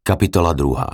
Kapitola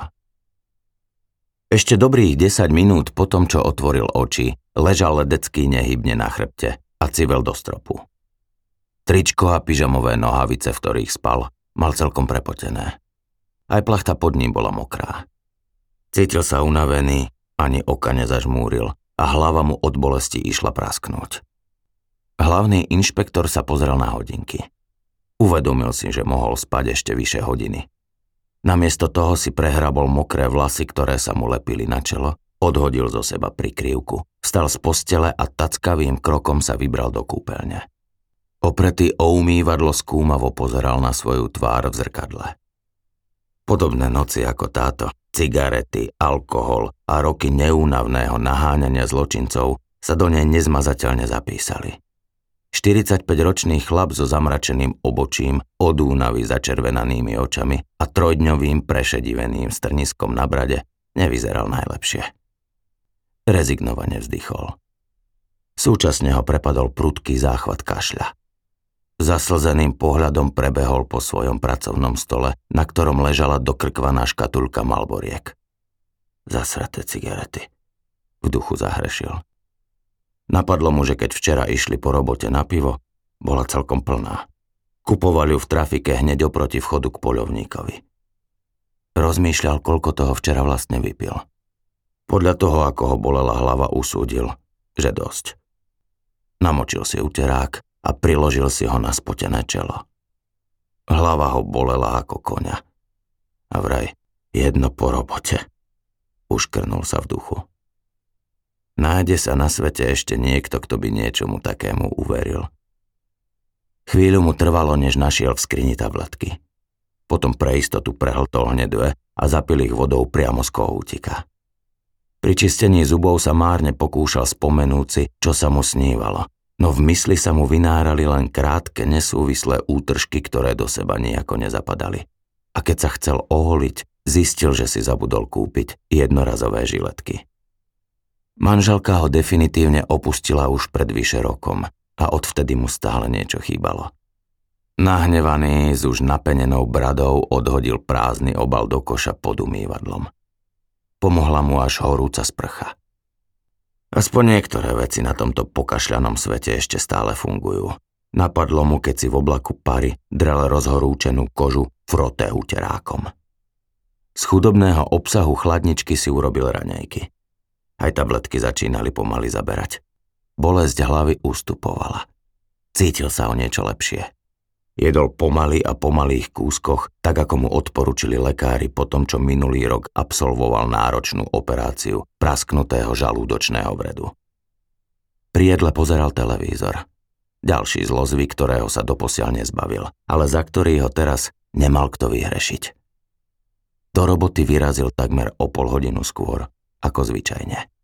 2. Ešte dobrých 10 minút po tom, čo otvoril oči, ležal ledecký nehybne na chrbte a civel do stropu. Tričko a pyžamové nohavice, v ktorých spal, mal celkom prepotené. Aj plachta pod ním bola mokrá. Cítil sa unavený, ani oka nezažmúril a hlava mu od bolesti išla prasknúť. Hlavný inšpektor sa pozrel na hodinky. Uvedomil si, že mohol spať ešte vyše hodiny. Namiesto toho si prehrabol mokré vlasy, ktoré sa mu lepili na čelo, odhodil zo seba prikryvku, vstal z postele a tackavým krokom sa vybral do kúpeľne. Opretý o umývadlo skúmavo pozeral na svoju tvár v zrkadle. Podobné noci ako táto, cigarety, alkohol a roky neúnavného naháňania zločincov sa do nej nezmazateľne zapísali. 45-ročný chlap so zamračeným obočím, od únavy začervenanými očami a trojdňovým prešediveným strniskom na brade nevyzeral najlepšie. Rezignovane vzdychol. Súčasne ho prepadol prudký záchvat kašľa. Zaslzeným pohľadom prebehol po svojom pracovnom stole, na ktorom ležala dokrkvaná škatulka Marlboriek. Zasraté cigarety. V duchu zahrešil. Napadlo mu, že keď včera išli po robote na pivo, bola celkom plná. Kupovali ju v trafike hneď oproti vchodu k poľovníkovi. Rozmýšľal, koľko toho včera vlastne vypil. Podľa toho, ako ho bolela hlava, usúdil, že dosť. Namočil si uterák a priložil si ho na spotené čelo. Hlava ho bolela ako koňa. A vraj, jedno po robote. Uškrnul sa v duchu. Nájde sa na svete ešte niekto, kto by niečomu takému uveril. Chvíľu mu trvalo, než našiel v skrini tabletky. Potom pre istotu prehltol hneď dve a zapil ich vodou priamo z kohútika. Pri čistení zubov sa márne pokúšal spomenúť si, čo sa mu snívalo, no v mysli sa mu vynárali len krátke, nesúvislé útržky, ktoré do seba nejako nezapadali. A keď sa chcel oholiť, zistil, že si zabudol kúpiť jednorazové žiletky. Manželka ho definitívne opustila už pred vyše rokom a odvtedy mu stále niečo chýbalo. Nahnevaný s už napenenou bradou odhodil prázdny obal do koša pod umývadlom. Pomohla mu až horúca sprcha. Aspoň niektoré veci na tomto pokašľanom svete ešte stále fungujú. Napadlo mu, keď si v oblaku pary drel rozhorúčenú kožu froté uterákom. Z chudobného obsahu chladničky si urobil raňajky. Aj tabletky začínali pomaly zaberať. Bolesť hlavy ustupovala. Cítil sa o niečo lepšie. Jedol pomaly a po malých kúskoch, tak ako mu odporučili lekári po tom, čo minulý rok absolvoval náročnú operáciu prasknutého žalúdočného vredu. Pri jedle pozeral televízor. Ďalší zlozvyk, ktorého sa doposiaľ nezbavil, ale za ktorý ho teraz nemal kto vyhrešiť. Do roboty vyrazil takmer o pol hodinu skôr, ako zvyčajne.